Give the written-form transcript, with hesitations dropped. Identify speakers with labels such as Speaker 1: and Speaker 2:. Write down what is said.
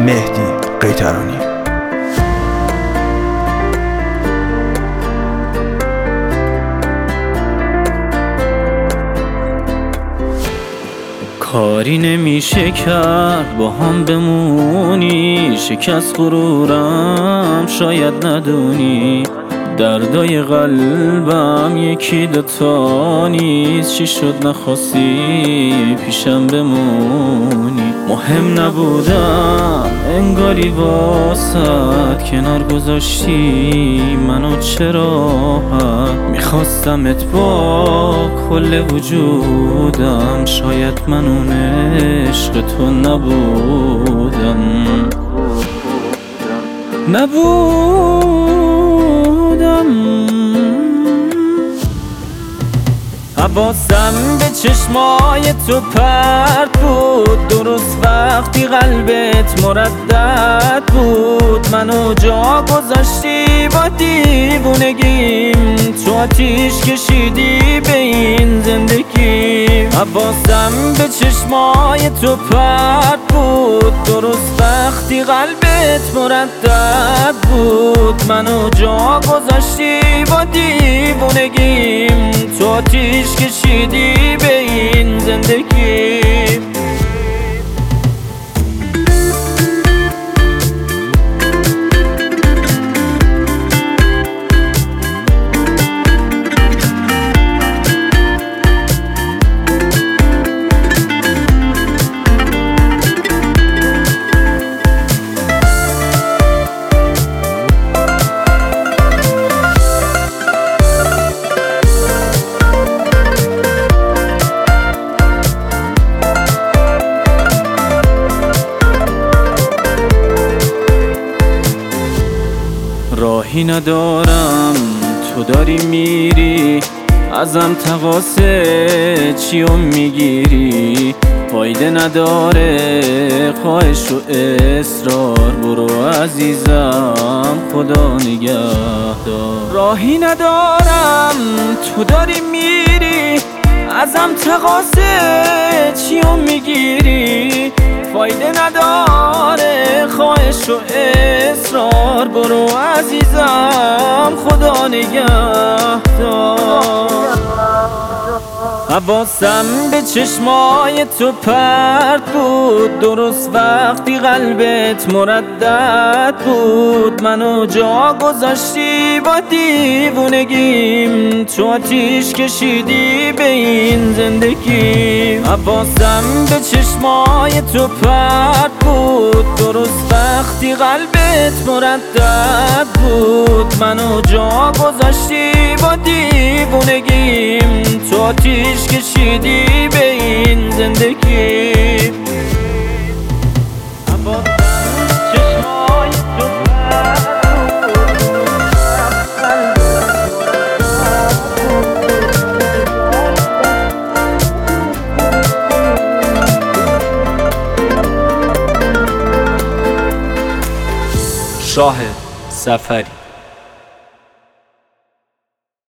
Speaker 1: مهدی قیطرانی.
Speaker 2: کاری نمیشه کرد با هم بمونی، شکست غرورم شاید ندونی، دردای قلبم یکی دوتا نیست، چی شد نخواستی پیشم بمونی. مهم نبودم انگاری واسد، کنار گذاشتی منو چرا میخواستمت با کل وجودم، شاید من اون عشق تو نبودم. حواسم به چشمای تو پرت بود، درست وقتی قلبت مردد بود، منو جا گذاشتی با دیوونگیم، تو آتیش کشیدی به این زندگی. حواسم به چشمای تو پرت بود، درست وقتی قلبت مردد بود، منو جا گذاشتی با دیوونگیم، تو آتیش کشیدی به این زندگی. راهی ندارم تو داری میری، ازم تقاصه چیو میگیری، فایده نداره خواهش و اصرار، برو عزیزم خدا نگهدار. راهی ندارم تو داری میری، ازم تقاصه چیو میگیری، فایده نداره خواهش و اصرار، برو عزیزم خدا نگهدار. حواسم به چشمای تو پرت بود، درست وقتی قلبت مردد بود، منو جا گذاشتی با دیوونگیم، تو آتیش کشیدی به این زندگی. حواسم به چشمای تو پرت بود، درست وقتی قلبت مردد بود، منو جا گذاشتی با دیوونگیم، تو آتیش کشیدی به این زندگی.
Speaker 1: شاهد سفری.